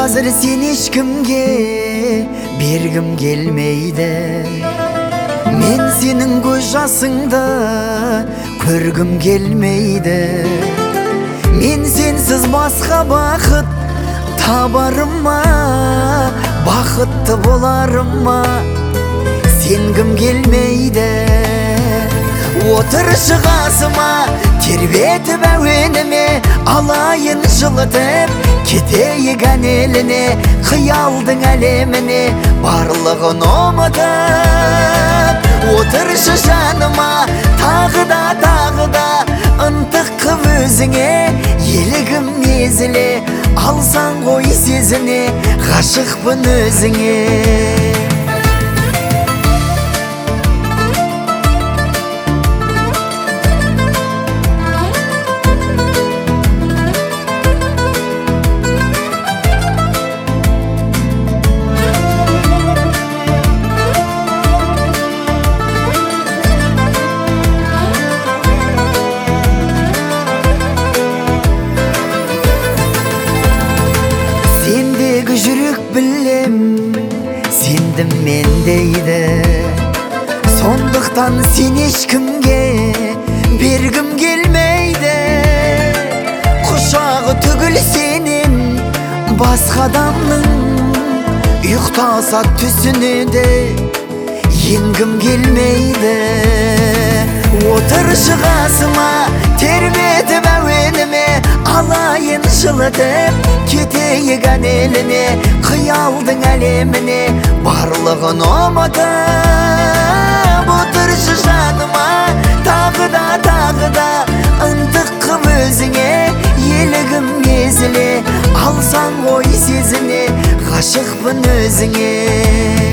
Hazır sen ешкімге бергім келмейді. Мен сенің көз жасыңды көргім келмейді. Мен сенсіз басқа бақыт табарым ма, бақытты боларым ма, сенгім келмейді. Отыршы қасыма тербетіп әуеніме, алайын жылытып кетейік әнеліне, қиялдың әлеміне барлығын ұмытып. Отыршы жаныма тағы да ынтық қып өзіңе, елігім езіле алсаң ғой сезіне, ғашықпын өзіңе. Сендегі жүрек білем, сендім мен дейді. Сондықтан сен ешкімге бергім келмейді. Құшағы түгіл сенен басқа адамның, ұйықтаса түсіне де енгім келмейді. Отыршы қасыма тербетіп әуеніме, алайын жылытып кетейік әнеліне, қиялдың әлеміне барлығын ұмытып. Отыршы жаныма тағы да ынтық қып өзіңе, елігім езіле алсаң ғой сезіне, ғашықпын өзіңе.